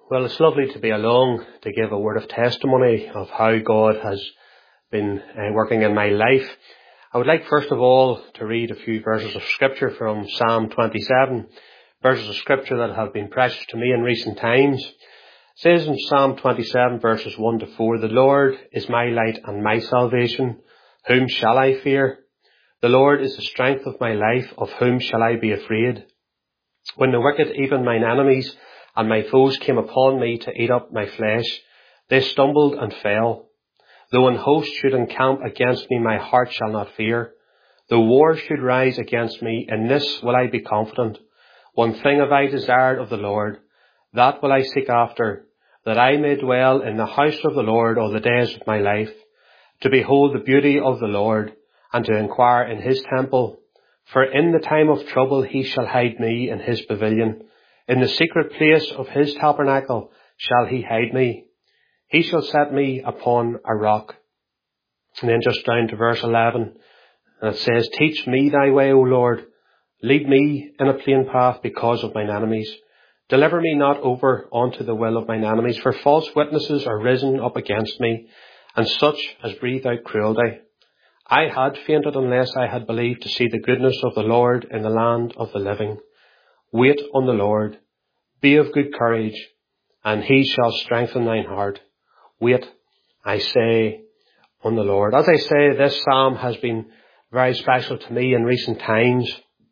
Well, it's lovely to be along to give a word of testimony of how God has been working in my life. I would like first of all to read a few verses of scripture from Psalm 27, verses of scripture that have been precious to me in recent times. It says in Psalm 27 verses 1 to 4, "The Lord is my light and my salvation. Whom shall I fear? The Lord is the strength of my life. Of whom shall I be afraid? When the wicked, even mine enemies, and my foes came upon me to eat up my flesh, they stumbled and fell. Though an host should encamp against me, my heart shall not fear. Though war should rise against me, in this will I be confident. One thing have I desired of the Lord, that will I seek after, that I may dwell in the house of the Lord all the days of my life, to behold the beauty of the Lord, and to inquire in his temple. For in the time of trouble he shall hide me in his pavilion. In the secret place of his tabernacle shall he hide me. He shall set me upon a rock." And then just down to verse 11, and it says, "Teach me thy way, O Lord. Lead me in a plain path because of mine enemies. Deliver me not over unto the will of mine enemies, for false witnesses are risen up against me, and such as breathe out cruelty. I had fainted unless I had believed to see the goodness of the Lord in the land of the living. Wait on the Lord, be of good courage, and he shall strengthen thine heart. Wait, I say, on the Lord." As I say, this psalm has been very special to me in recent times.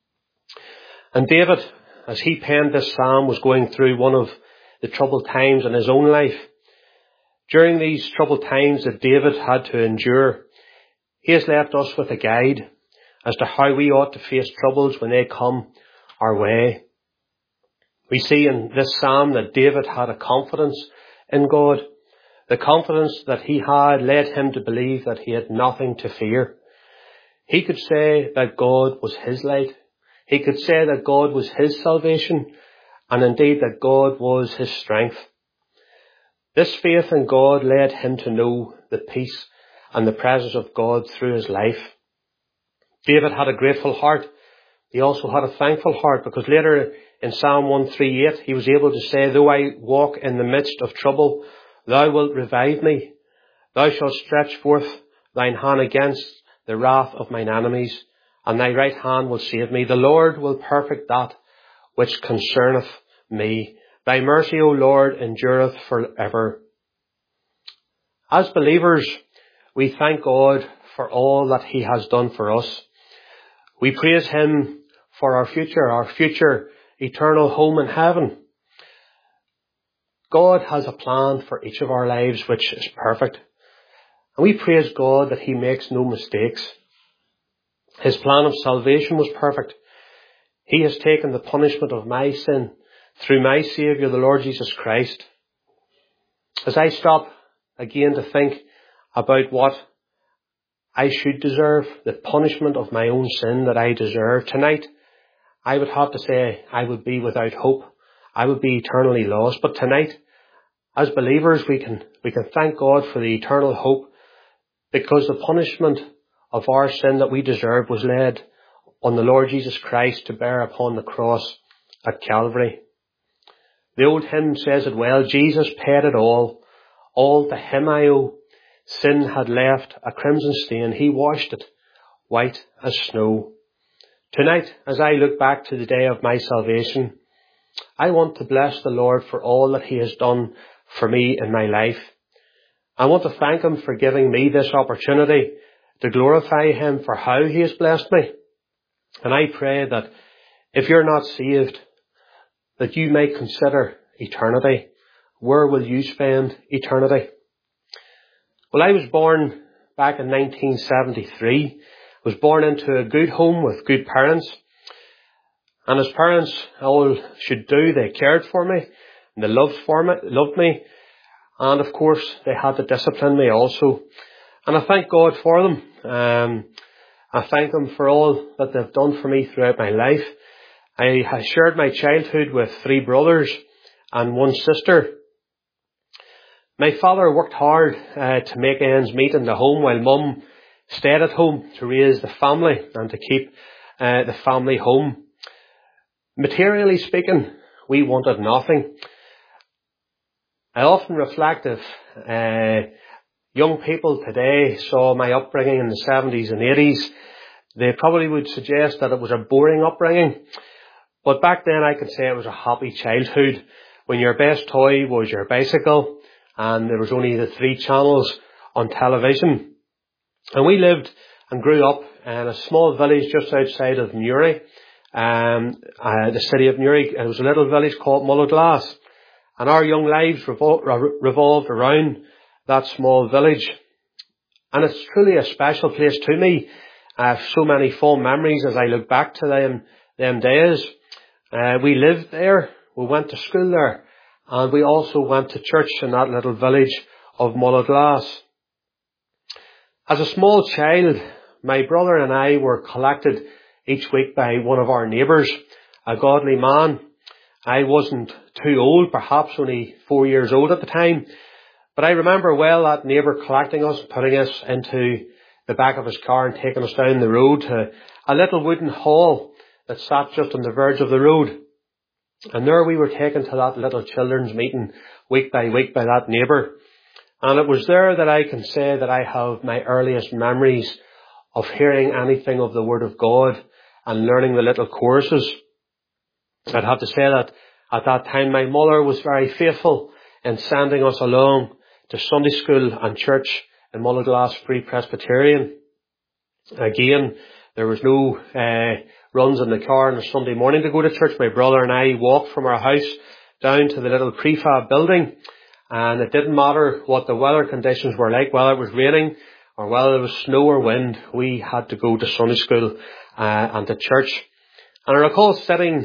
And David, as he penned this psalm, was going through one of the troubled times in his own life. During these troubled times that David had to endure, he has left us with a guide as to how we ought to face troubles when they come our way. We see in this psalm that David had a confidence in God. The confidence that he had led him to believe that he had nothing to fear. He could say that God was his light. He could say that God was his salvation, and indeed that God was his strength. This faith in God led him to know the peace and the presence of God through his life. David had a grateful heart. He also had a thankful heart, because later in Psalm 138, he was able to say, "Though I walk in the midst of trouble, thou wilt revive me. Thou shalt stretch forth thine hand against the wrath of mine enemies, and thy right hand will save me. The Lord will perfect that which concerneth me. Thy mercy, O Lord, endureth forever." As believers, we thank God for all that he has done for us. We praise him for our future eternal home in heaven. God has a plan for each of our lives which is perfect. And we praise God that he makes no mistakes. His plan of salvation was perfect. He has taken the punishment of my sin through my Saviour, the Lord Jesus Christ. As I stop again to think about what I should deserve, the punishment of my own sin that I deserve, tonight I would have to say I would be without hope. I would be eternally lost. But tonight, as believers, we can thank God for the eternal hope, because the punishment of our sin that we deserve was laid on the Lord Jesus Christ to bear upon the cross at Calvary. The old hymn says it well: "Jesus paid it all to him I owe. Sin had left a crimson stain, he washed it white as snow." Tonight, as I look back to the day of my salvation, I want to bless the Lord for all that he has done for me in my life. I want to thank him for giving me this opportunity to glorify him for how he has blessed me. And I pray that if you're not saved, that you may consider eternity. Where will you spend eternity? Well, I was born back in 1973. I was born into a good home with good parents. And as parents all should do, they cared for me, and they loved me. And of course, they had to discipline me also. And I thank God for them. I thank them for all that they've done for me throughout my life. I shared my childhood with 3 brothers and 1 sister. My father worked hard to make ends meet in the home, while Mum stayed at home to raise the family and to keep the family home. Materially speaking, we wanted nothing. I often reflect if young people today saw my upbringing in the 70s and 80s, they probably would suggest that it was a boring upbringing. But back then I could say it was a happy childhood when your best toy was your bicycle and there was only the 3 channels on television. And we lived and grew up in a small village just outside of Newry, the city of Newry. It was a little village called Mullaglass. And our young lives revolved around that small village. And it's truly a special place to me. I have so many fond memories as I look back to them days. We lived there, we went to school there, and we also went to church in that little village of Mullaglass. As a small child, my brother and I were collected each week by one of our neighbours, a godly man. I wasn't too old, perhaps only 4 years old at the time, but I remember well that neighbour collecting us, putting us into the back of his car and taking us down the road to a little wooden hall that sat just on the verge of the road. And there we were taken to that little children's meeting week by week by that neighbour. And it was there that I can say that I have my earliest memories of hearing anything of the Word of God and learning the little choruses. I'd have to say that at that time my mother was very faithful in sending us along to Sunday school and church in Mullaglass Free Presbyterian. Again, there was no runs in the car on a Sunday morning to go to church. My brother and I walked from our house down to the little prefab building, and it didn't matter what the weather conditions were like, whether it was raining or whether there was snow or wind, we had to go to Sunday school and to church. And I recall sitting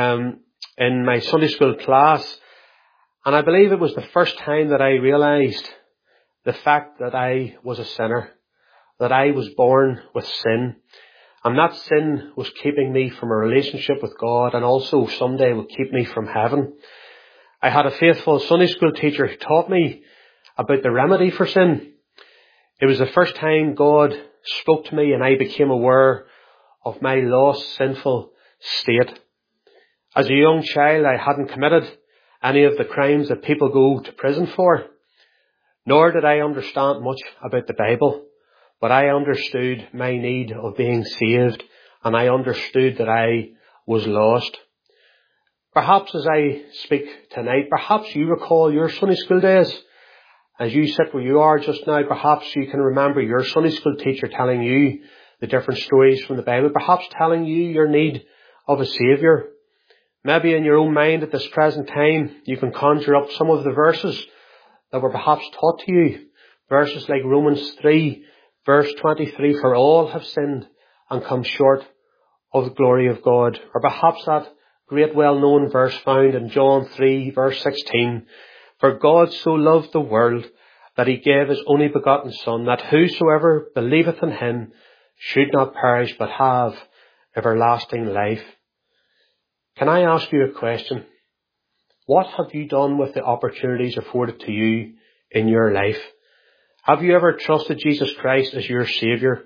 in my Sunday school class, and I believe it was the first time that I realised the fact that I was a sinner, that I was born with sin, and that sin was keeping me from a relationship with God and also someday will keep me from heaven. I had a faithful Sunday school teacher who taught me about the remedy for sin. It was the first time God spoke to me and I became aware of my lost, sinful state. As a young child, I hadn't committed any of the crimes that people go to prison for, nor did I understand much about the Bible, but I understood my need of being saved, and I understood that I was lost. Perhaps as I speak tonight, perhaps you recall your Sunday school days. As you sit where you are just now, perhaps you can remember your Sunday school teacher telling you the different stories from the Bible, perhaps telling you your need of a Saviour. Maybe in your own mind at this present time, you can conjure up some of the verses that were perhaps taught to you. Verses like Romans 3, verse 23, for all have sinned and come short of the glory of God. Or perhaps that great well-known verse found in John 3, verse 16, for God so loved the world that he gave his only begotten Son, that whosoever believeth in him should not perish but have everlasting life. Can I ask you a question? What have you done with the opportunities afforded to you in your life? Have you ever trusted Jesus Christ as your Saviour?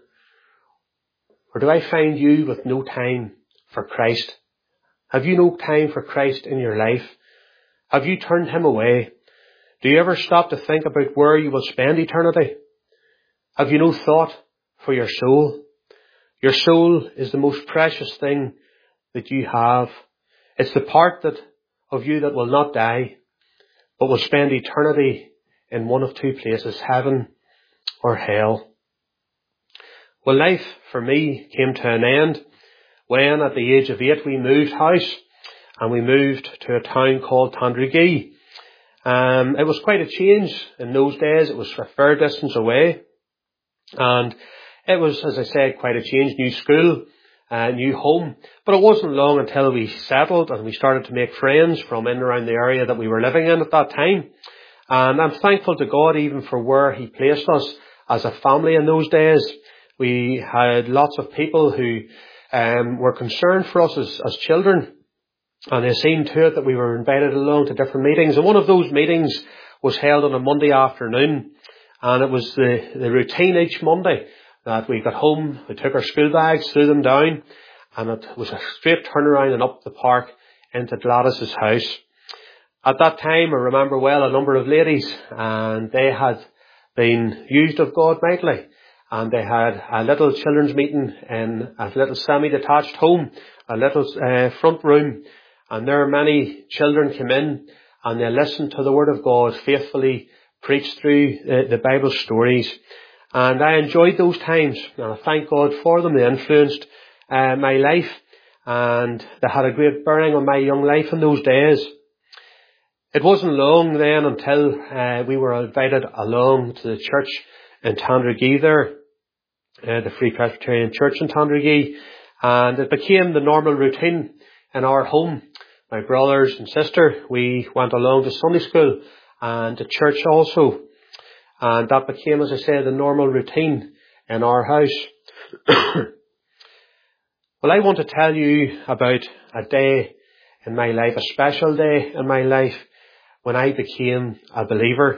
Or do I find you with no time for Christ? Have you no time for Christ in your life? Have you turned him away? Do you ever stop to think about where you will spend eternity? Have you no thought for your soul? Your soul is the most precious thing that you have. It's the part of you that will not die, but will spend eternity in one of two places, heaven or hell. Well, life for me came to an end when at the age of 8 we moved house and we moved to a town called Tandrugee. It was quite a change in those days. It was a fair distance away, and it was, as I said, quite a change. New school, new home, but it wasn't long until we settled and we started to make friends from in and around the area that we were living in at that time. And I'm thankful to God even for where he placed us as a family in those days. We had lots of people who were concerned for us as children. And they seen to it that we were invited along to different meetings. And one of those meetings was held on a Monday afternoon. And it was the routine each Monday that we got home, we took our school bags, threw them down, and it was a straight turnaround and up the park into Gladys's house. At that time, I remember well a number of ladies, and they had been used of God mightily. And they had a little children's meeting in a little semi-detached home, a little front room. And there many children came in and they listened to the Word of God faithfully preached through the Bible stories. And I enjoyed those times, and I thank God for them. They influenced my life, and they had a great bearing on my young life in those days. It wasn't long then until we were invited along to the church in Tandragee there, the Free Presbyterian Church in Tandragee, and it became the normal routine in our home. My brothers and sister, we went along to Sunday school and to church also, and that became, as I said, the normal routine in our house. Well, I want to tell you about a day in my life, a special day in my life, when I became a believer.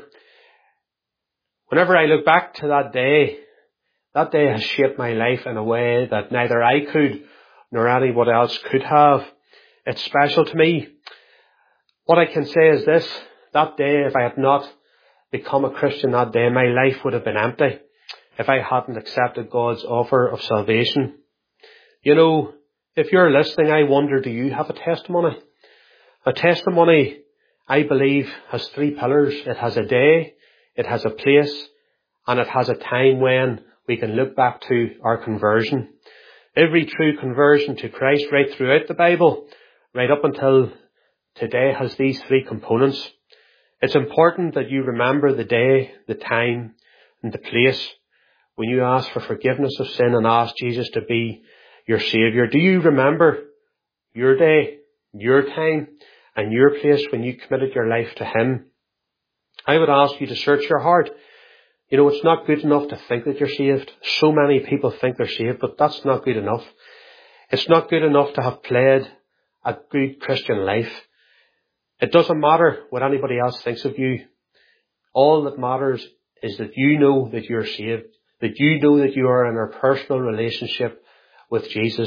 Whenever I look back to that day has shaped my life in a way that neither I could nor anyone else could have. It's special to me. What I can say is this: that day, if I had not become a Christian that day, my life would have been empty if I hadn't accepted God's offer of salvation. You know, if you're listening, I wonder, do you have a testimony? A testimony, I believe, has three pillars. It has a day, it has a place, and it has a time when we can look back to our conversion. Every true conversion to Christ right throughout the Bible, right up until today, has these three components. It's important that you remember the day, the time, and the place when you ask for forgiveness of sin and ask Jesus to be your Saviour. Do you remember your day, your time, and your place when you committed your life to Him? I would ask you to search your heart. You know, it's not good enough to think that you're saved. So many people think they're saved, but that's not good enough. It's not good enough to have played a good Christian life. It doesn't matter what anybody else thinks of you. All that matters is that you know that you're saved, that you know that you are in a personal relationship with Jesus.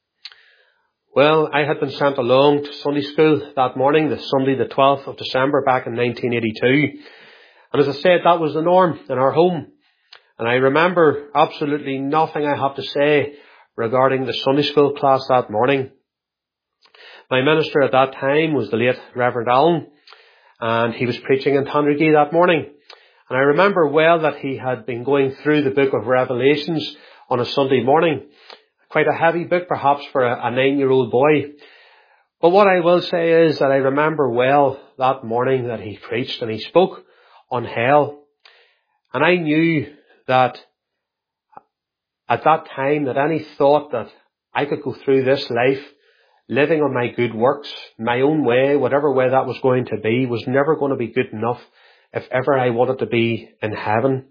Well, I had been sent along to Sunday school that morning, the Sunday the 12th of December back in 1982. And as I said, that was the norm in our home. And I remember absolutely nothing I have to say regarding the Sunday school class that morning. My minister at that time was the late Reverend Allen, and he was preaching in Tandragee that morning. And I remember well that he had been going through the book of Revelations on a Sunday morning. Quite a heavy book, perhaps, for a 9-year-old boy. But what I will say is that I remember well that morning that he preached and he spoke on hell. And I knew that at that time that any thought that I could go through this life living on my good works, my own way, whatever way that was going to be, was never going to be good enough if ever I wanted to be in heaven.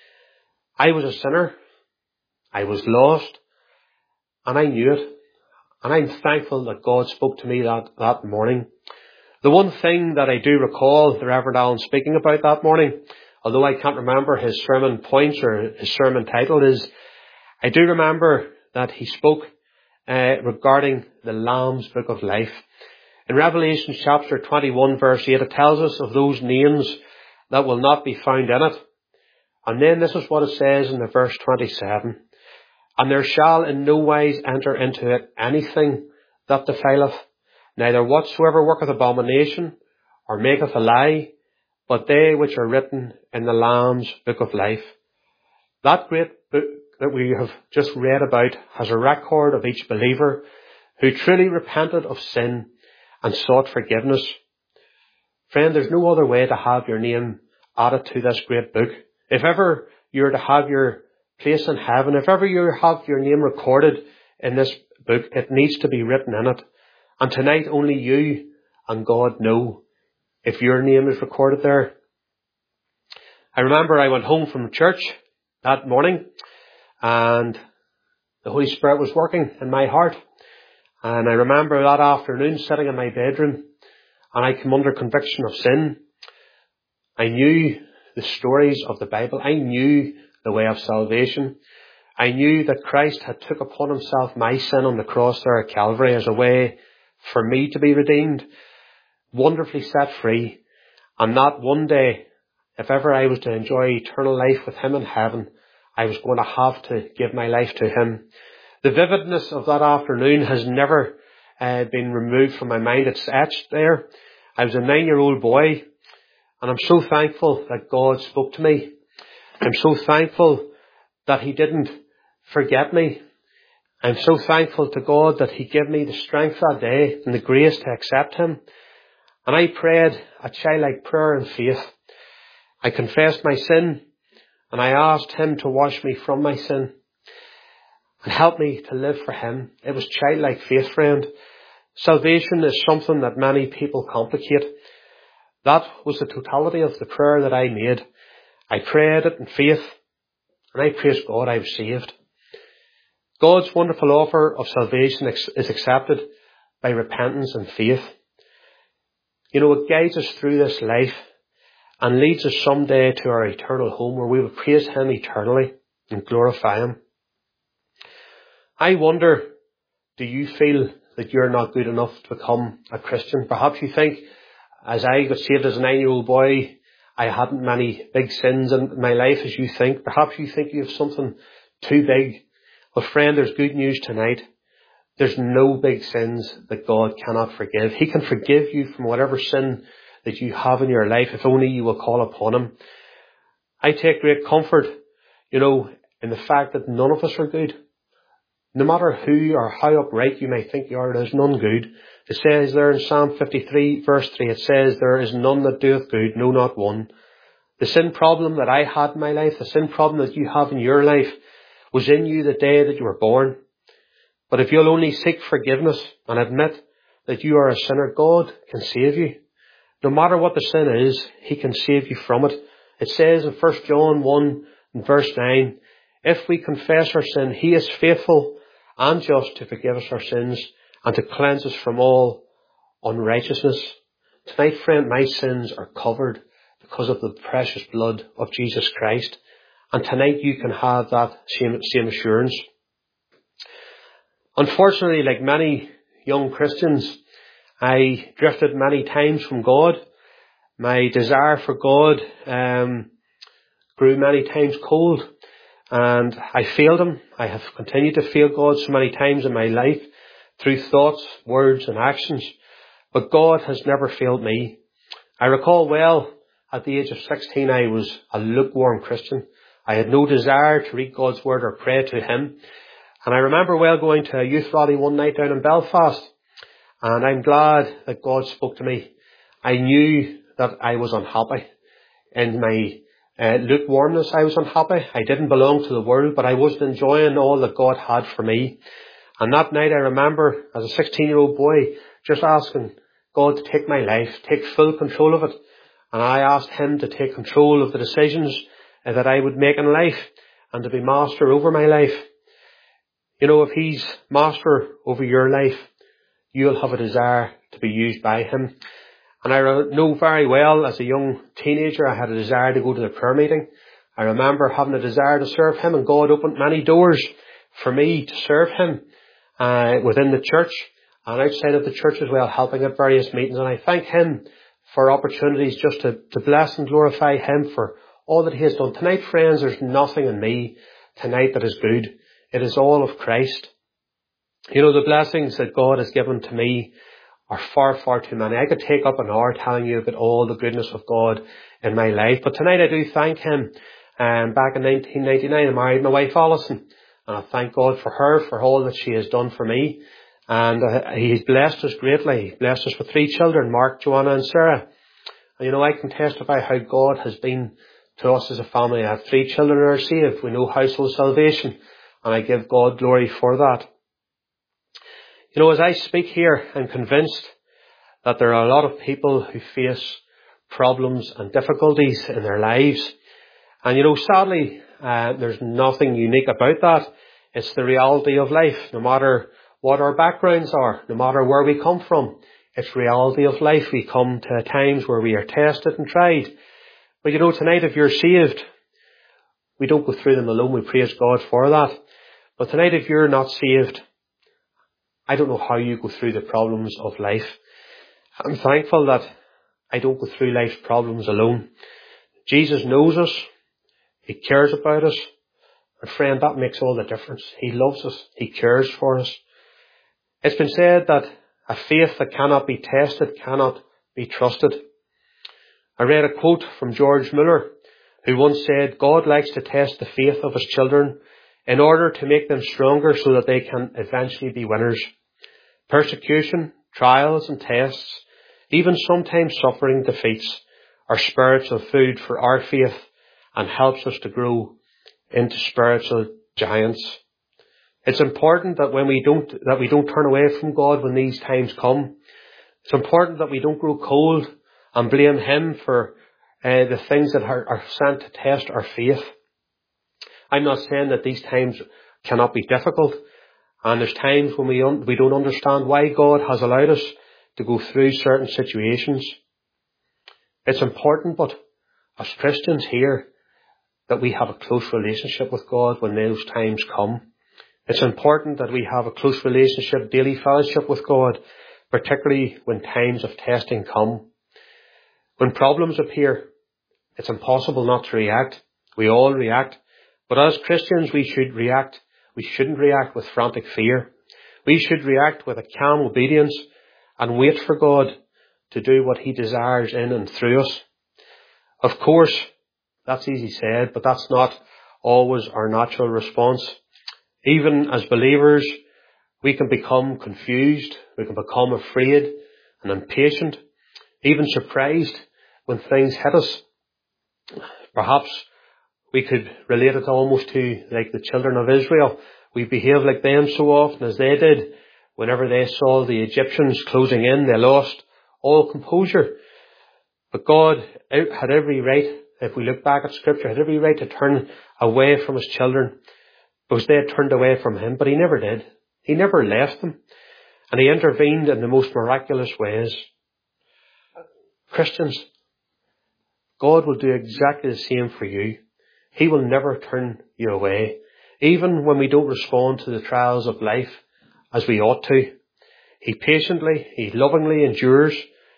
I was a sinner. I was lost. And I knew it. And I'm thankful that God spoke to me that morning. The one thing that I do recall the Reverend Allen speaking about that morning, although I can't remember his sermon points or his sermon title, is I do remember that he spoke regarding the Lamb's Book of Life. In Revelation chapter 21 verse 8, it tells us of those names that will not be found in it. And then this is what it says in the verse 27. And there shall in no wise enter into it anything that defileth, neither whatsoever worketh abomination, or maketh a lie, but they which are written in the Lamb's Book of Life. That great book that we have just read about has a record of each believer who truly repented of sin and sought forgiveness. Friend, there's no other way to have your name added to this great book. If ever you're to have your place in heaven, if ever you have your name recorded in this book, it needs to be written in it. And tonight only you and God know if your name is recorded there. I remember I went home from church that morning and the Holy Spirit was working in my heart. And I remember that afternoon sitting in my bedroom and I came under conviction of sin. I knew the stories of the Bible. I knew the way of salvation. I knew that Christ had took upon himself my sin on the cross there at Calvary as a way for me to be redeemed. wonderfully set free, and that one day, if ever I was to enjoy eternal life with him in heaven, I was going to have to give my life to him. The vividness of that afternoon has never been removed from my mind. It's etched there. I was a 9-year-old boy, and I'm so thankful that God spoke to me. I'm so thankful that he didn't forget me. I'm so thankful to God that he gave me the strength that day and the grace to accept him. And I prayed a childlike prayer in faith. I confessed my sin, and I asked him to wash me from my sin and help me to live for him. It was childlike faith, friend. Salvation is something that many people complicate. That was the totality of the prayer that I made. I prayed it in faith, and I praise God I was saved. God's wonderful offer of salvation is accepted by repentance and faith. You know, it guides us through this life and leads us someday to our eternal home where we will praise him eternally and glorify him. I wonder, do you feel that you're not good enough to become a Christian? Perhaps you think, as I got saved as a 9-year-old boy, I hadn't many big sins in my life as you think. Perhaps you think you have something too big. Well, friend, there's good news tonight. There's no big sins that God cannot forgive. He can forgive you from whatever sin that you have in your life, if only you will call upon him. I take great comfort, in the fact that none of us are good. No matter who or how upright you may think you are, there's none good. It says there in Psalm 53 verse 3, it says, there is none that doeth good, no, not one. The sin problem that I had in my life, the sin problem that you have in your life, was in you the day that you were born. But if you'll only seek forgiveness and admit that you are a sinner, God can save you. No matter what the sin is, he can save you from it. It says in 1 John 1 and verse 9, if we confess our sin, he is faithful and just to forgive us our sins and to cleanse us from all unrighteousness. Tonight, friend, my sins are covered because of the precious blood of Jesus Christ. And tonight you can have that same assurance. Unfortunately, like many young Christians, I drifted many times from God. My desire for God grew many times cold, and I failed him. I have continued to fail God so many times in my life through thoughts, words and actions. But God has never failed me. I recall well, at the age of 16, I was a lukewarm Christian. I had no desire to read God's word or pray to him. And I remember well going to a youth rally one night down in Belfast. And I'm glad that God spoke to me. I knew that I was unhappy. In my lukewarmness, I was unhappy. I didn't belong to the world, but I wasn't enjoying all that God had for me. And that night I remember, as a 16-year-old boy, just asking God to take my life, take full control of it. And I asked him to take control of the decisions that I would make in life and to be master over my life. If he's master over your life, you'll have a desire to be used by him. And I know very well, as a young teenager, I had a desire to go to the prayer meeting. I remember having a desire to serve him, and God opened many doors for me to serve him within the church and outside of the church as well, helping at various meetings. And I thank him for opportunities just to bless and glorify him for all that he has done. Tonight, friends, there's nothing in me tonight that is good. It is all of Christ. The blessings that God has given to me are far, far too many. I could take up an hour telling you about all the goodness of God in my life. But tonight I do thank him. Back in 1999, I married my wife Alison. And I thank God for her, for all that she has done for me. And he's blessed us greatly. He blessed us with 3 children, Mark, Joanna and Sarah. And I can testify how God has been to us as a family. I have 3 children who are saved. We know household salvation. And I give God glory for that. As I speak here, I'm convinced that there are a lot of people who face problems and difficulties in their lives. And sadly, there's nothing unique about that. It's the reality of life. No matter what our backgrounds are, no matter where we come from, it's reality of life. We come to times where we are tested and tried. But tonight, if you're saved, we don't go through them alone. We praise God for that. But tonight, if you're not saved, I don't know how you go through the problems of life. I'm thankful that I don't go through life's problems alone. Jesus knows us. He cares about us. And friend, that makes all the difference. He loves us. He cares for us. It's been said that a faith that cannot be tested cannot be trusted. I read a quote from George Muller, who once said, God likes to test the faith of his children in order to make them stronger so that they can eventually be winners. Persecution, trials and tests, even sometimes suffering defeats, are spiritual food for our faith and helps us to grow into spiritual giants. It's important that we don't turn away from God when these times come. It's important that we don't grow cold and blame him for the things that are sent to test our faith. I'm not saying that these times cannot be difficult, and there's times when we don't understand why God has allowed us to go through certain situations. It's important, but as Christians here, that we have a close relationship with God when those times come. It's important that we have a close relationship, daily fellowship with God, particularly when times of testing come. When problems appear, it's impossible not to react. We all react. But as Christians, we should react. We shouldn't react with frantic fear. We should react with a calm obedience and wait for God to do what he desires in and through us. Of course, that's easy said, but that's not always our natural response. Even as believers, we can become confused, we can become afraid and impatient, even surprised when things hit us. Perhaps we could relate it almost to like the children of Israel. We behave like them so often as they did. Whenever they saw the Egyptians closing in, they lost all composure. But God had every right, if we look back at Scripture, had every right to turn away from his children, because they had turned away from him, but he never did. He never left them. And he intervened in the most miraculous ways. Christians, God will do exactly the same for you. He will never turn you away, even when we don't respond to the trials of life as we ought to. He patiently, he lovingly endures.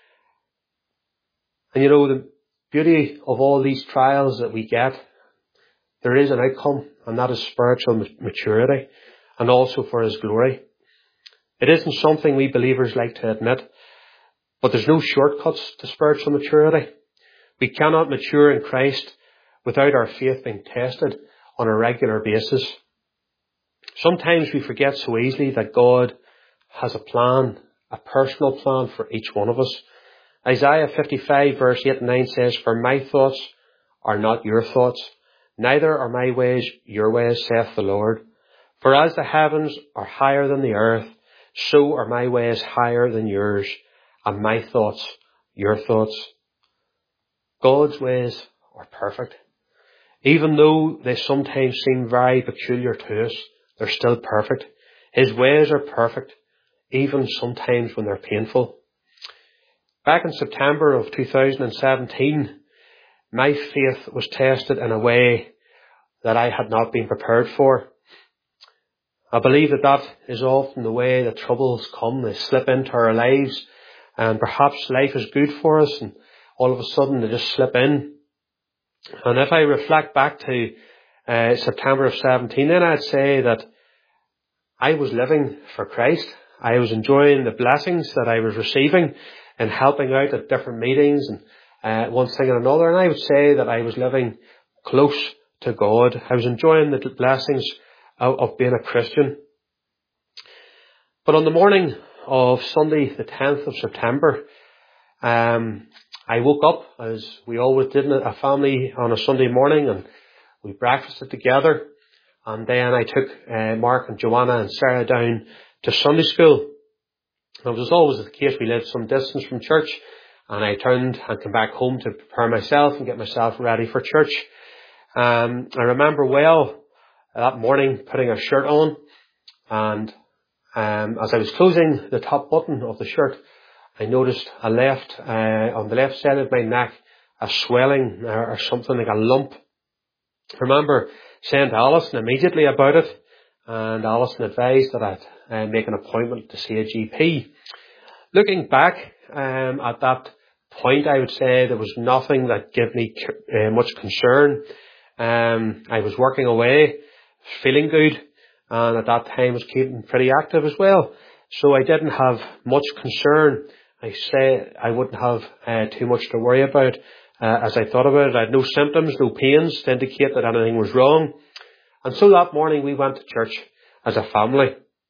And you know, the beauty of all these trials that we get, there is an outcome, and that is spiritual maturity, and also for his glory. It isn't something we believers like to admit, but there's no shortcuts to spiritual maturity. We cannot mature in Christ without our faith being tested on a regular basis. Sometimes we forget so easily that God has a plan, a personal plan for each one of us. Isaiah 55 verse 8 and 9 says, For my thoughts are not your thoughts, neither are my ways your ways, saith the Lord. For as the heavens are higher than the earth, so are my ways higher than yours, and my thoughts your thoughts. God's ways are perfect. Even though they sometimes seem very peculiar to us, they're still perfect. His ways are perfect, even sometimes when they're painful. Back in September of 2017, my faith was tested in a way that I had not been prepared for. I believe that is often the way that troubles come. They slip into our lives, and perhaps life is good for us, and all of a sudden they just slip in. And if I reflect back to September of 17, then I'd say that I was living for Christ. I was enjoying the blessings that I was receiving and helping out at different meetings and one thing and another. And I would say that I was living close to God. I was enjoying the blessings of being a Christian. But on the morning of Sunday, the 10th of September, I woke up, as we always did in a family on a Sunday morning, and we breakfasted together. And then I took Mark and Joanna and Sarah down to Sunday school. And it was always the case, we lived some distance from church, and I turned and came back home to prepare myself and get myself ready for church. I remember well that morning putting a shirt on, and as I was closing the top button of the shirt, I noticed on the left side of my neck, a swelling or something like a lump. I remember saying to Alison immediately about it, and Alison advised that I'd make an appointment to see a GP. Looking back, at that point, I would say there was nothing that gave me much concern. I was working away, feeling good, and at that time was keeping pretty active as well. So I didn't have much concern. I say I wouldn't have too much to worry about as I thought about it. I had no symptoms, no pains to indicate that anything was wrong. And so that morning we went to church as a family.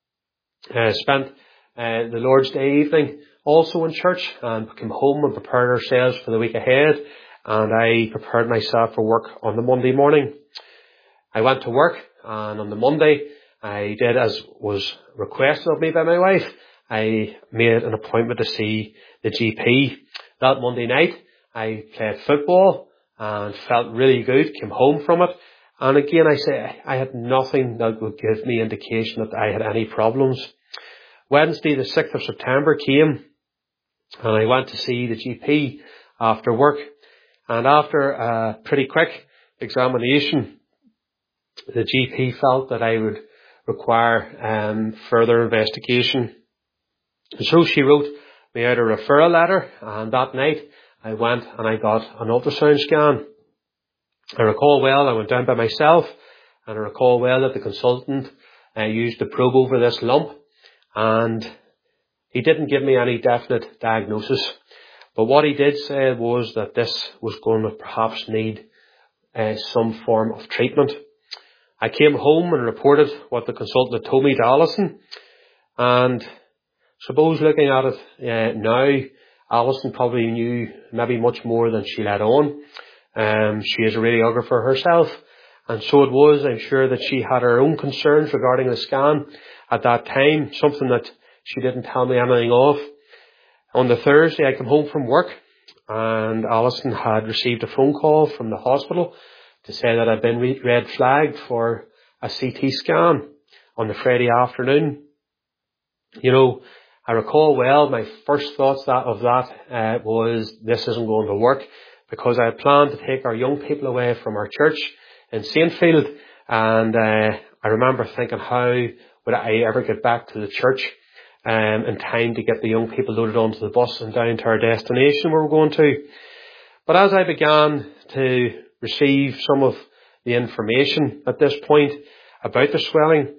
Spent the Lord's Day evening also in church, and came home and prepared ourselves for the week ahead. And I prepared myself for work on the Monday morning. I went to work, and on the Monday I did as was requested of me by my wife. I made an appointment to see the GP. That Monday night I played football and felt really good, came home from it. And again, I say I had nothing that would give me indication that I had any problems. Wednesday, the 6th of September came, and I went to see the GP after work. And after a pretty quick examination, the GP felt that I would require further investigation. And so she wrote me out a referral letter, and that night I went and I got an ultrasound scan. I recall well, I went down by myself, and I recall well that the consultant used the probe over this lump, and he didn't give me any definite diagnosis. But what he did say was that this was going to perhaps need some form of treatment. I came home and reported what the consultant had told me to Alison, and suppose looking at it now, Alison probably knew maybe much more than she let on. She is a radiographer herself, and so it was, I'm sure, that she had her own concerns regarding the scan at that time, something that she didn't tell me anything of. On the Thursday, I came home from work, and Alison had received a phone call from the hospital to say that I'd been red flagged for a CT scan on the Friday afternoon. You know, I recall well, my first thoughts of that was this isn't going to work, because I had planned to take our young people away from our church in Saintfield, and I remember thinking, how would I ever get back to the church in time to get the young people loaded onto the bus and down to our destination we were going to. But as I began to receive some of the information at this point about the swelling,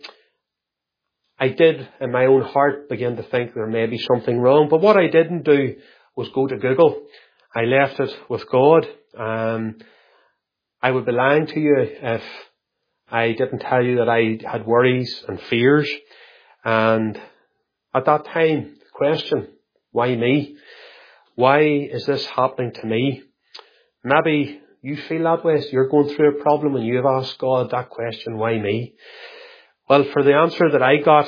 I did in my own heart begin to think there may be something wrong. But what I didn't do was go to Google. I left it with God. I would be lying to you if I didn't tell you that I had worries and fears. And at that time, the question, why me? Why is this happening to me? Maybe you feel that way, so you're going through a problem and you have asked God that question, why me? Well, for the answer that I got,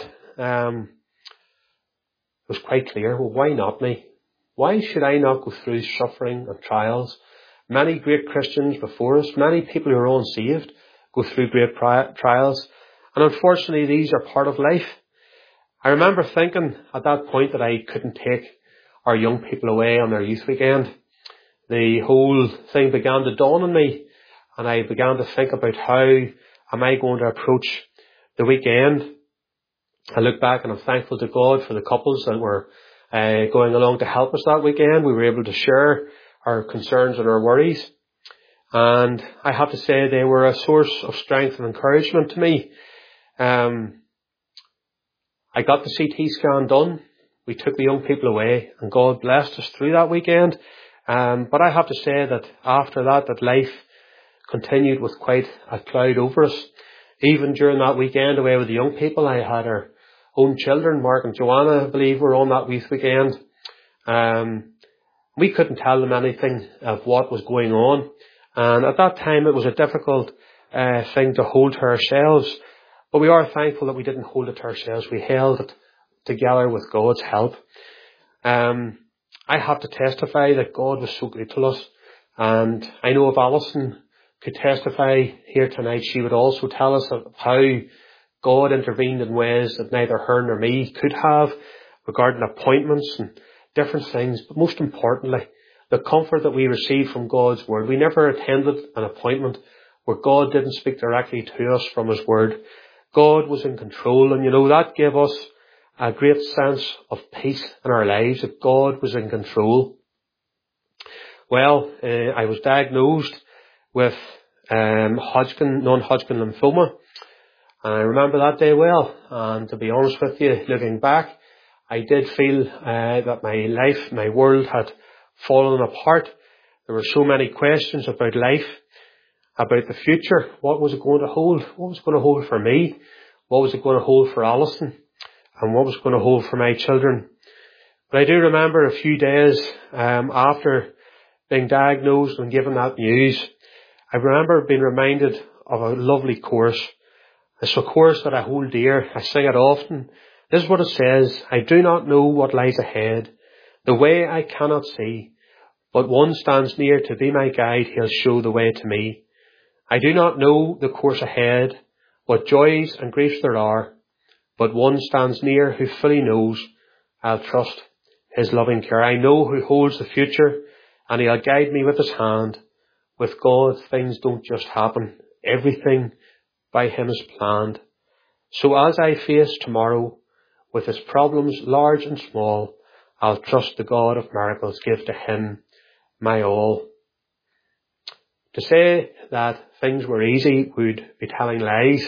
was quite clear. Well, why not me? Why should I not go through suffering and trials? Many great Christians before us, many people who are unsaved, go through great trials. And unfortunately, these are part of life. I remember thinking at that point that I couldn't take our young people away on their youth weekend. The whole thing began to dawn on me, and I began to think about how am I going to approach the weekend. I look back and I'm thankful to God for the couples that were going along to help us that weekend. We were able to share our concerns and our worries, and I have to say they were a source of strength and encouragement to me. I got the CT scan done. We took the young people away, and God blessed us through that weekend. But I have to say that after that life continued with quite a cloud over us. Even during that weekend away with the young people, I had our own children, Mark and Joanna, I believe, were on that weekend. We couldn't tell them anything of what was going on. And at that time, it was a difficult thing to hold to ourselves. But we are thankful that we didn't hold it to ourselves. We held it together with God's help. I have to testify that God was so good to us. And I know if Alison could testify here tonight, she would also tell us of how God intervened in ways that neither her nor me could have, regarding appointments and different things. But most importantly, the comfort that we received from God's word. We never attended an appointment where God didn't speak directly to us from his word. God was in control, and that gave us a great sense of peace in our lives, that God was in control. Well, I was diagnosed with non-Hodgkin lymphoma, and I remember that day well. And to be honest with you, looking back, I did feel that my world had fallen apart. There were so many questions about life, about the future. What was it going to hold? What was it going to hold for me? What was it going to hold for Alison? And what was it going to hold for my children? But I do remember a few days after being diagnosed and given that news, I remember being reminded of a lovely chorus. It's a chorus that I hold dear. I sing it often. This is what it says: I do not know what lies ahead, the way I cannot see, but one stands near to be my guide, he'll show the way to me. I do not know the course ahead, what joys and griefs there are, but one stands near who fully knows. I'll trust his loving care. I know who holds the future, and he'll guide me with his hand. With God, things don't just happen. Everything by him is planned. So as I face tomorrow, with his problems large and small, I'll trust the God of miracles, give to him my all. To say that things were easy would be telling lies,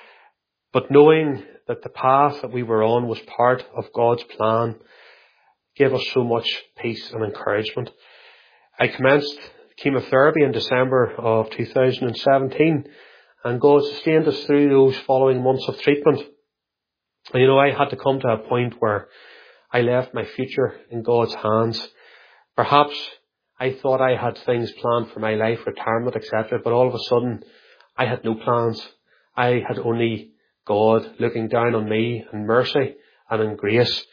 but knowing that the path that we were on was part of God's plan gave us so much peace and encouragement. I commenced chemotherapy in December of 2017, and God sustained us through those following months of treatment. And I had to come to a point where I left my future in God's hands. Perhaps I thought I had things planned for my life, retirement, etc., but all of a sudden I had no plans. I had only God looking down on me in mercy and in grace.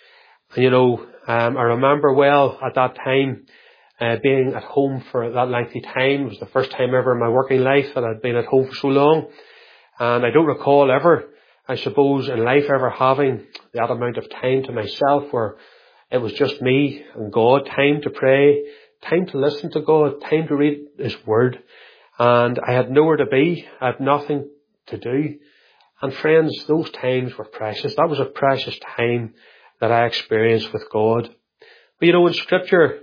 And I remember well at that time being at home for that lengthy time. It was the first time ever in my working life that I'd been at home for so long. And I don't recall ever, I suppose, in life ever having that amount of time to myself where it was just me and God, time to pray, time to listen to God, time to read his word. And I had nowhere to be. I had nothing to do. And friends, those times were precious. That was a precious time that I experienced with God. But in Scripture,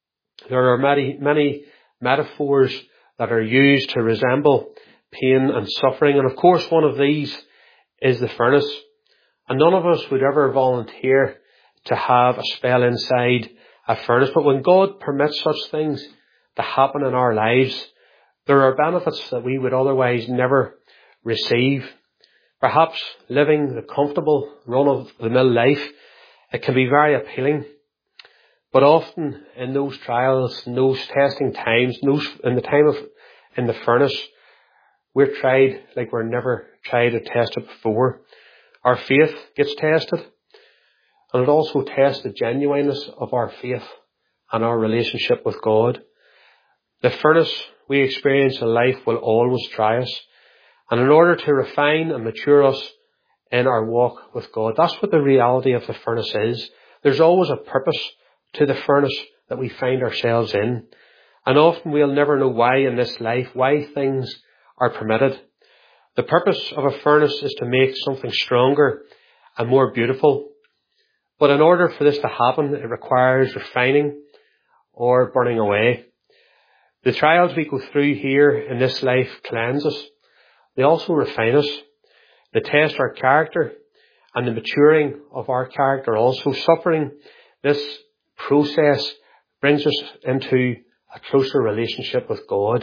there are many metaphors that are used to resemble pain and suffering. And of course, one of these is the furnace. And none of us would ever volunteer to have a spell inside a furnace. But when God permits such things to happen in our lives, there are benefits that we would otherwise never receive. Perhaps living the comfortable run-of-the-mill life, it can be very appealing. But often in those trials, in those testing times, in the furnace, we're tried like we're never tried or tested before. Our faith gets tested, and it also tests the genuineness of our faith and our relationship with God. The furnace we experience in life will always try us, and in order to refine and mature us in our walk with God, that's what the reality of the furnace is. There's always a purpose to the furnace that we find ourselves in. And often we'll never know why in this life, why things are permitted. The purpose of a furnace is to make something stronger and more beautiful. But in order for this to happen, it requires refining or burning away. The trials we go through here in this life cleanse us. They also refine us. They test our character and the maturing of our character also. Suffering, this process brings us into a closer relationship with God.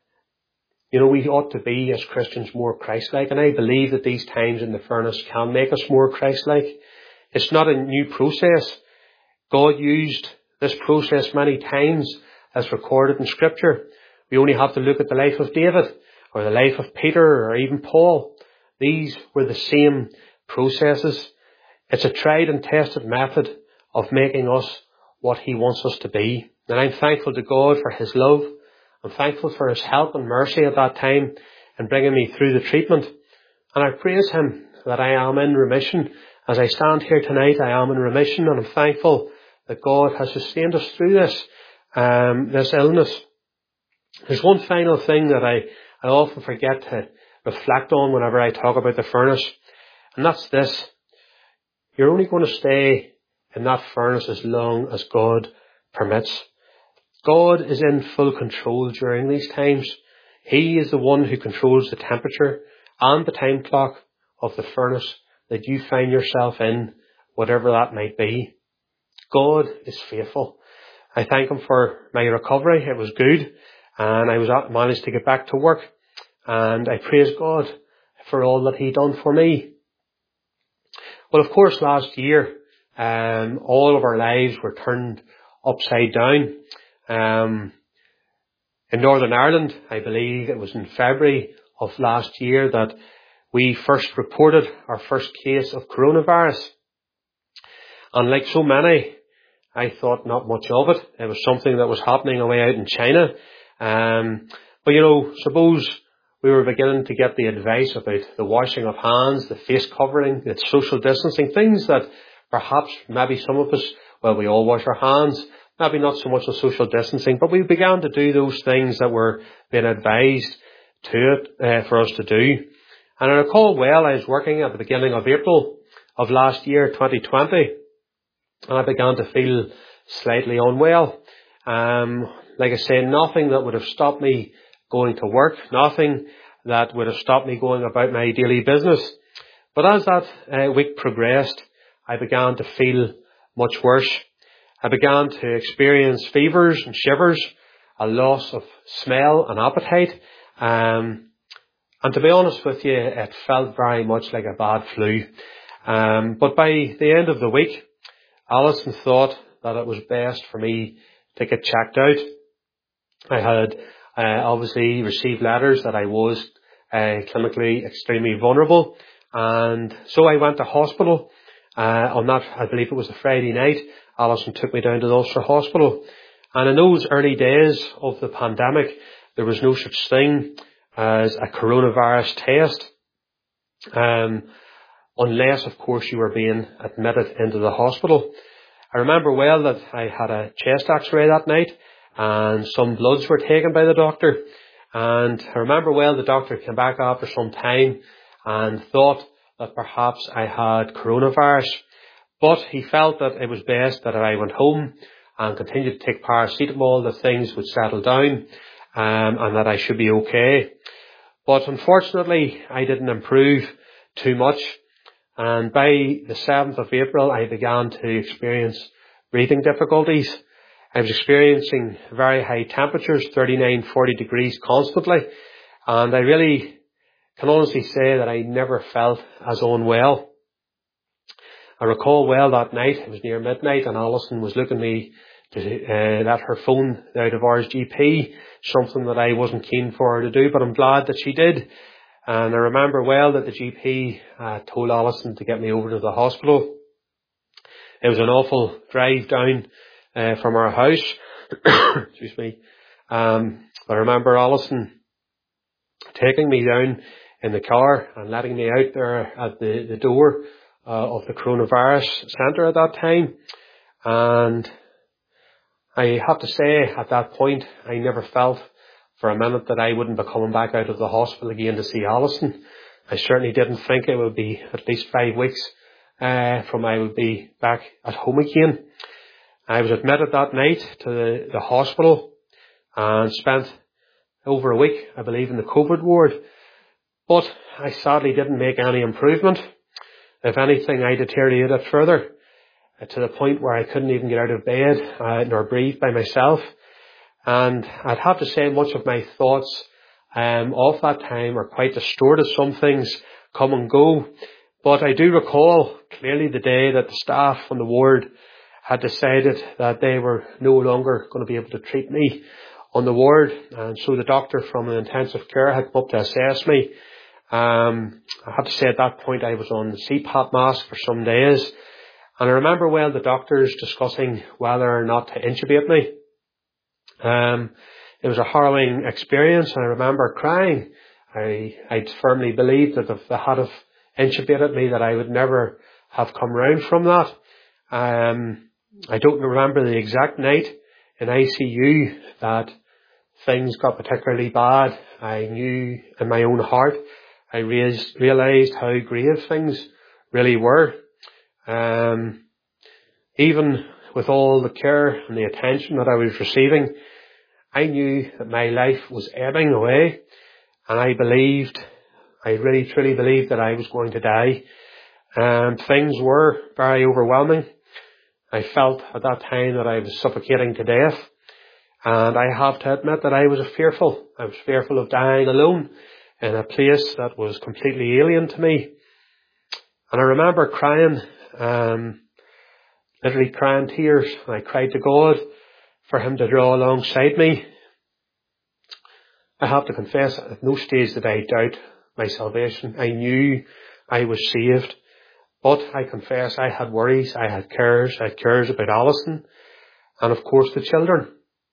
We ought to be, as Christians, more Christ-like. And I believe that these times in the furnace can make us more Christ-like. It's not a new process. God used this process many times as recorded in Scripture. We only have to look at the life of David or the life of Peter or even Paul. These were the same processes. It's a tried and tested method of making us what he wants us to be. And I'm thankful to God for his love. I'm thankful for his help and mercy at that time in bringing me through the treatment. And I praise him that I am in remission. As I stand here tonight, I am in remission, and I'm thankful that God has sustained us through this illness. There's one final thing that I often forget to reflect on whenever I talk about the furnace, and that's this. you're only going to stay in that furnace as long as God permits. God is in full control during these times. He is the one who controls the temperature and the time clock of the furnace that you find yourself in, whatever that might be. God is faithful. I thank Him for my recovery. It was good, and I managed to get back to work, and I praise God for all that He done for me. Well, of course, last year, all of our lives were turned upside down. In Northern Ireland, I believe it was in February of last year that we first reported our first case of coronavirus. And like so many, I thought not much of it. It was something that was happening away out in China. But suppose we were beginning to get the advice about the washing of hands, the face covering, the social distancing, things that perhaps maybe some of us, we all wash our hands, maybe not so much the social distancing, but we began to do those things that were being advised for us to do. And I recall I was working at the beginning of April of last year, 2020, and I began to feel slightly unwell. Like I say, nothing that would have stopped me going to work, nothing that would have stopped me going about my daily business. But as that week progressed, I began to feel much worse. I began to experience fevers and shivers, a loss of smell and appetite. And to be honest with you, it felt very much like a bad flu. But by the end of the week, Alison thought that it was best for me to get checked out. I had obviously received letters that I was clinically extremely vulnerable, and so I went to hospital. On that, I believe it was a Friday night, Alison took me down to the Ulster Hospital. And in those early days of the pandemic, there was no such thing as a coronavirus test, unless, of course, you were being admitted into the hospital. I remember that I had a chest x-ray that night, and some bloods were taken by the doctor. And I remember the doctor came back after some time and thought that perhaps I had coronavirus. But he felt that it was best that I went home and continued to take paracetamol, that things would settle down, and that I should be okay. But unfortunately, I didn't improve too much. And by the 7th of April, I began to experience breathing difficulties. I was experiencing very high temperatures, 39, 40 degrees constantly. And I really can honestly say that I never felt as unwell. I recall that night, it was near midnight, and Alison was looking me to let her phone out of ours GP, something that I wasn't keen for her to do, but I'm glad that she did. And I remember that the GP told Alison to get me over to the hospital. It was an awful drive down from our house. Excuse me. But I remember Alison taking me down in the car and letting me out there at the door of the coronavirus centre at that time. And I have to say, at that point, I never felt for a minute that I wouldn't be coming back out of the hospital again to see Alison. I certainly didn't think it would be at least 5 weeks from I would be back at home again. I was admitted that night to the hospital and spent over a week, I believe, in the COVID ward. But I sadly didn't make any improvement. If anything, I deteriorated further to the point where I couldn't even get out of bed nor breathe by myself. And I'd have to say much of my thoughts of that time are quite distorted. Some things come and go. But I do recall clearly the day that the staff on the ward had decided that they were no longer going to be able to treat me on the ward. And so the doctor from an intensive care had come up to assess me. I have to say at that point I was on the CPAP mask for some days. And I remember the doctors discussing whether or not to intubate me. It was a harrowing experience, and I remember crying. I firmly believed that if they had have intubated me, that I would never have come round from that. I don't remember the exact night in ICU that things got particularly bad. I knew in my own heart, I realised how grave things really were. Even with all the care and the attention that I was receiving, I knew that my life was ebbing away, and I really truly believed that I was going to die. And things were very overwhelming. I felt at that time that I was suffocating to death. And I have to admit that I was fearful. I was fearful of dying alone in a place that was completely alien to me. And I remember crying, literally crying tears. And I cried to God for Him to draw alongside me. I have to confess, at no stage did I doubt my salvation. I knew I was saved. But I confess I had worries, I had cares about Alison, and of course the children.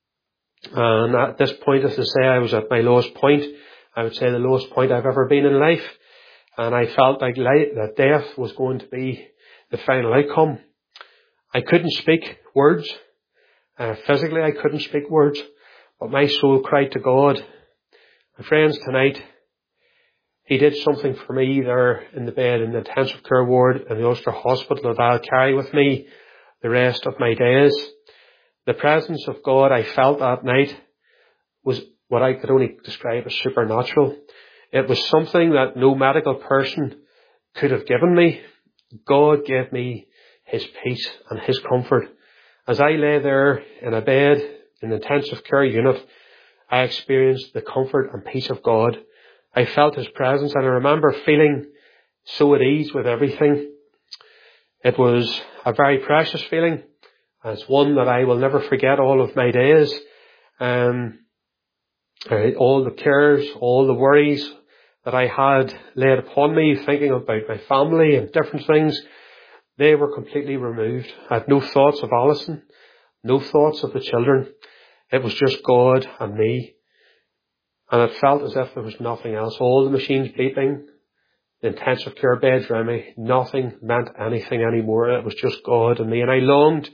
And at this point, as I say, I was at my lowest point. I would say the lowest point I've ever been in life. And I felt like that death was going to be the final outcome. I couldn't speak words. Physically, I couldn't speak words. But my soul cried to God. My friends, tonight, He did something for me there in the bed in the intensive care ward in the Ulster Hospital that I'll carry with me the rest of my days. The presence of God I felt that night was what I could only describe as supernatural. It was something that no medical person could have given me. God gave me His peace and His comfort. As I lay there in a bed in the intensive care unit, I experienced the comfort and peace of God. I felt His presence, and I remember feeling so at ease with everything. It was a very precious feeling. It's one that I will never forget all of my days. All the cares, all the worries that I had laid upon me, thinking about my family and different things, they were completely removed. I had no thoughts of Alison, no thoughts of the children. It was just God and me. And it felt as if there was nothing else. All the machines beeping, the intensive care beds around me, nothing meant anything anymore. It was just God and me. And I longed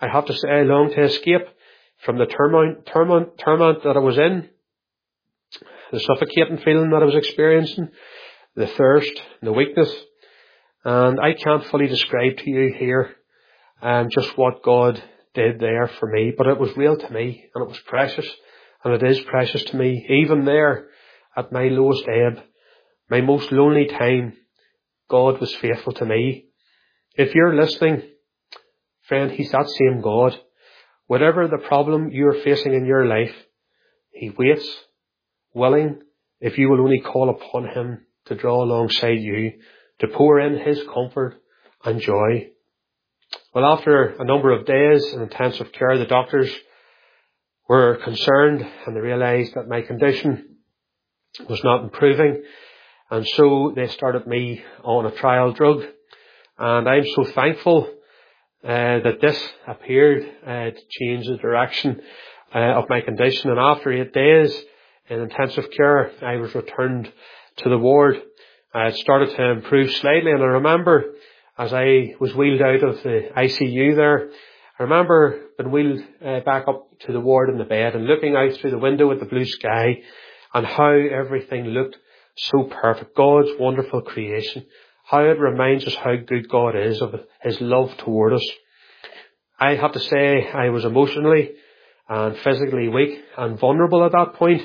to escape from the torment that I was in, the suffocating feeling that I was experiencing, the thirst, the weakness. And I can't fully describe to you here just what God did there for me, but it was real to me, and it was precious, and it is precious to me. Even there, at my lowest ebb, my most lonely time, God was faithful to me. If you're listening, friend, He's that same God. Whatever the problem you're facing in your life, He waits, willing, if you will only call upon Him to draw alongside you, to pour in His comfort and joy. Well, after a number of days in intensive care, the doctors were concerned, and they realised that my condition was not improving, and so they started me on a trial drug. And I'm so thankful that this appeared to change the direction of my condition. And after 8 days in intensive care, I was returned to the ward. I had started to improve slightly, and I remember as I was wheeled out of the ICU there, I remember being wheeled back up to the ward in the bed and looking out through the window at the blue sky and how everything looked so perfect. God's wonderful creation. How it reminds us how good God is, of His love toward us. I have to say I was emotionally and physically weak and vulnerable at that point.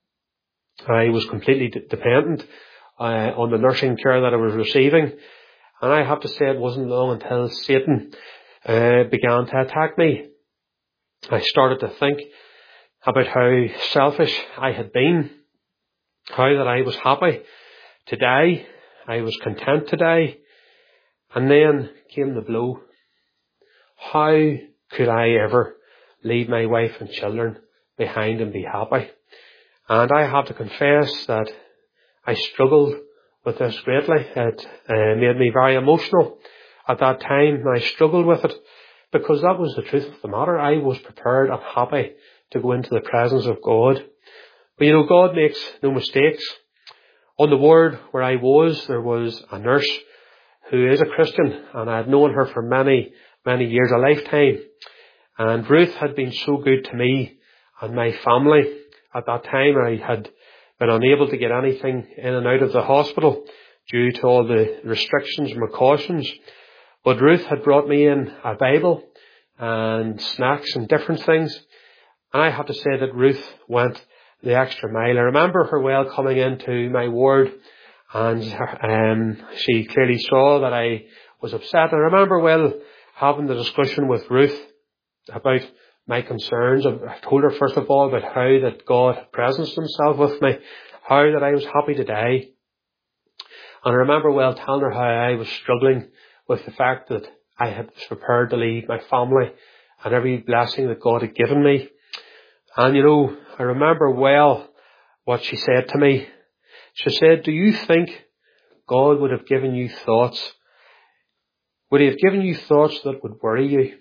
I was completely dependent on the nursing care that I was receiving. And I have to say it wasn't long until Satan began to attack me. I started to think about how selfish I had been, how that I was happy to die, I was content to die, and then came the blow. How could I ever leave my wife and children behind and be happy? And I have to confess that I struggled with this greatly. It made me very emotional at that time. I struggled with it because that was the truth of the matter. I was prepared and happy to go into the presence of God. But God makes no mistakes. On the ward where I was, there was a nurse who is a Christian, and I had known her for many, many years, a lifetime. And Ruth had been so good to me and my family. At that time, I had been unable to get anything in and out of the hospital due to all the restrictions and precautions. But Ruth had brought me in a Bible and snacks and different things. And I have to say that Ruth went the extra mile. I remember her well coming into my ward, and she clearly saw that I was upset. I remember well having the discussion with Ruth about my concerns. I told her first of all about how that God had presenced himself with me, how that I was happy to die. And I remember well telling her how I was struggling with the fact that I had prepared to leave my family and every blessing that God had given me. And I remember well what she said to me. She said, "Do you think God would have given you thoughts? Would he have given you thoughts that would worry you?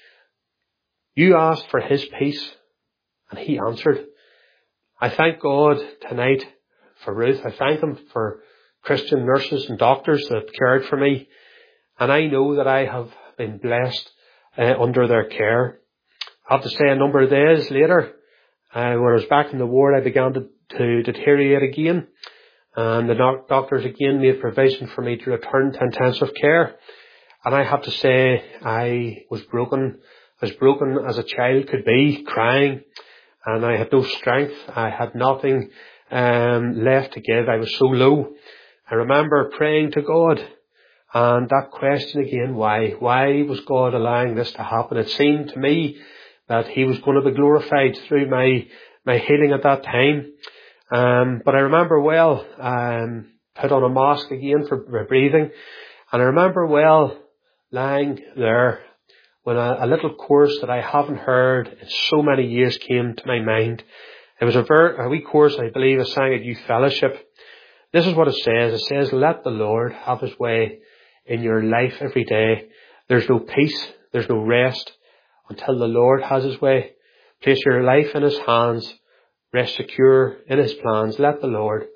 You asked for his peace and he answered." I thank God tonight for Ruth. I thank him for Christian nurses and doctors that cared for me. And I know that I have been blessed under their care. I have to say, a number of days later, when I was back in the ward, I began to deteriorate again. And the doctors again made provision for me to return to intensive care. And I have to say, I was broken as a child could be, crying. And I had no strength. I had nothing left to give. I was so low. I remember praying to God. And that question again, why? Why was God allowing this to happen? It seemed to me that he was going to be glorified through my healing at that time. But I remember well, put on a mask again for breathing. And I remember well lying there when a little chorus that I haven't heard in so many years came to my mind. It was a wee chorus I believe I sang at Youth Fellowship. This is what it says. It says, "Let the Lord have his way in your life every day. There's no peace, there's no rest until the Lord has his way. Place your life in his hands, rest secure in his plans. Let the Lord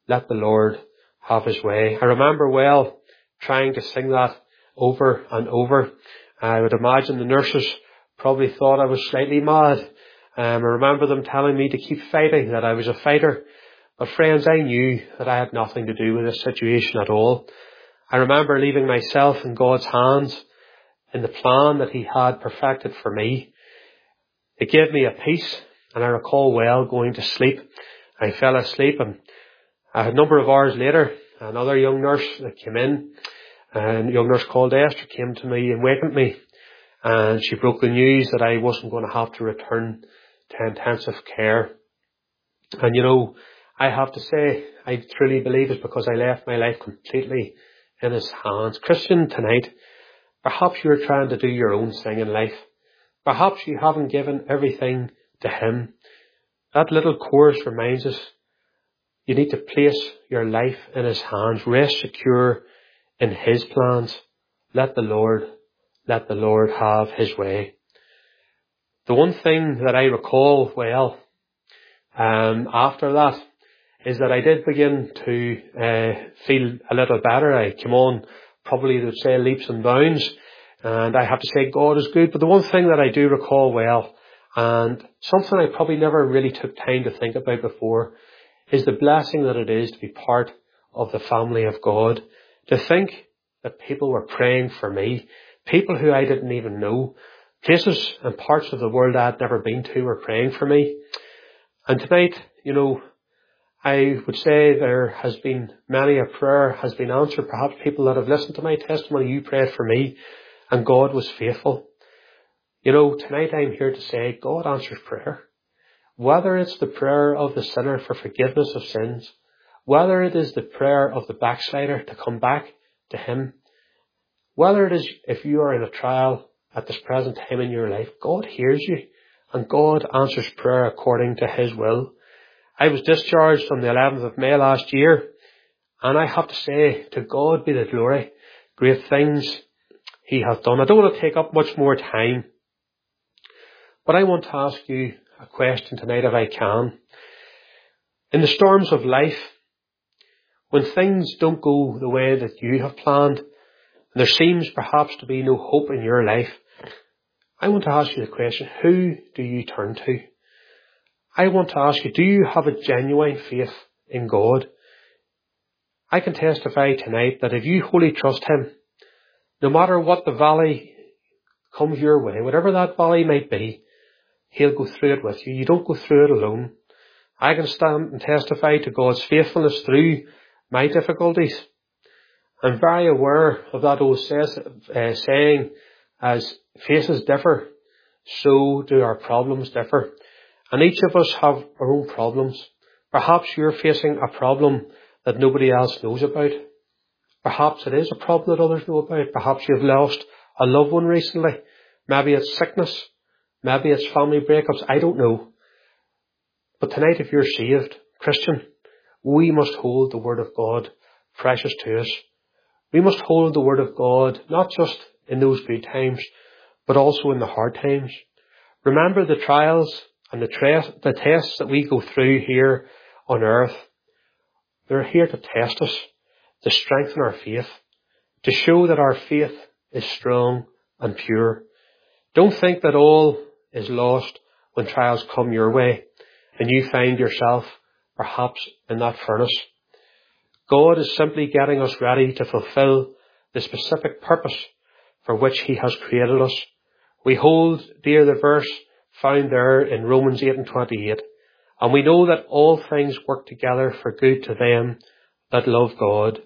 have his way." I remember well trying to sing that over and over. I would imagine the nurses probably thought I was slightly mad. I remember them telling me to keep fighting, that I was a fighter. But friends, I knew that I had nothing to do with this situation at all. I remember leaving myself in God's hands in the plan that he had perfected for me. It gave me a peace, and I recall well going to sleep. I fell asleep, and a number of hours later, another young nurse that came in, and a young nurse called Esther came to me and wakened me, and she broke the news that I wasn't going to have to return to intensive care. And I have to say, I truly believe it's because I left my life completely in his hands. Christian, tonight, perhaps you're trying to do your own thing in life. Perhaps you haven't given everything to him. That little chorus reminds us you need to place your life in his hands. Rest secure in his plans. Let the Lord have his way. The one thing that I recall well after that is that I did begin to feel a little better. I came on, probably they would say, leaps and bounds. And I have to say God is good. But the one thing that I do recall well, and something I probably never really took time to think about before, is the blessing that it is to be part of the family of God. To think that people were praying for me, people who I didn't even know, places and parts of the world I had never been to were praying for me. And tonight, I would say there has been many a prayer has been answered. Perhaps people that have listened to my testimony, you prayed for me and God was faithful. Tonight I'm here to say God answers prayer. Whether it's the prayer of the sinner for forgiveness of sins, whether it is the prayer of the backslider to come back to him, whether it is if you are in a trial at this present time in your life, God hears you and God answers prayer according to his will. I was discharged on the 11th of May last year, and I have to say, to God be the glory. Great things he hath done. I don't want to take up much more time, but I want to ask you a question tonight if I can. In the storms of life, when things don't go the way that you have planned, and there seems perhaps to be no hope in your life, I want to ask you the question, who do you turn to? I want to ask you, do you have a genuine faith in God? I can testify tonight that if you wholly trust him, No matter what the valley comes your way, whatever that valley might be, He'll go through it with you. You don't go through it alone. I can stand and testify to God's faithfulness through my difficulties. I'm very aware of that old saying, as faces differ, so do our problems differ. And each of us have our own problems. Perhaps you're facing a problem that nobody else knows about. Perhaps it is a problem that others know about. Perhaps you've lost a loved one recently. Maybe it's sickness. Maybe it's family breakups. I don't know. But tonight, if you're saved, Christian, we must hold the Word of God precious to us. We must hold the Word of God not just in those good times, but also in the hard times. Remember the trials and the tests that we go through here on earth. They're here to test us, to strengthen our faith, to show that our faith is strong and pure. Don't think that all is lost when trials come your way and you find yourself perhaps in that furnace. God is simply getting us ready to fulfill the specific purpose for which He has created us. We hold dear the verse found there in Romans 8:28, and we know that all things work together for good to them that love God.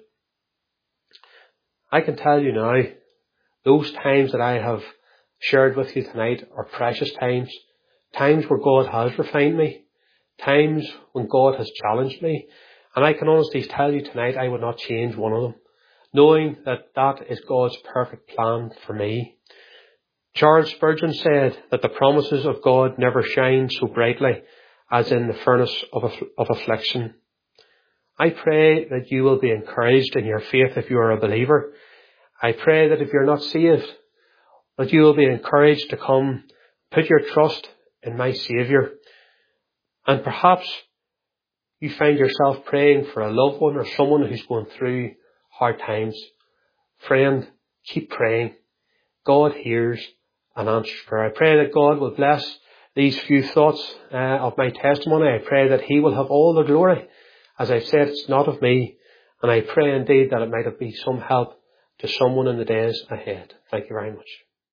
I can tell you now, those times that I have shared with you tonight are precious times. Times where God has refined me. Times when God has challenged me. And I can honestly tell you tonight, I would not change one of them, knowing that that is God's perfect plan for me. Charles Spurgeon said that the promises of God never shine so brightly as in the furnace of affliction. I pray that you will be encouraged in your faith if you are a believer. I pray that if you're not saved, that you will be encouraged to come, put your trust in my Saviour. And perhaps you find yourself praying for a loved one or someone who's going through hard times. Friend, keep praying. God hears and answers prayer. I pray that God will bless these few thoughts of my testimony. I pray that He will have all the glory. As I've said, it's not of me. And I pray indeed that it might be some help to someone in the days ahead. Thank you very much.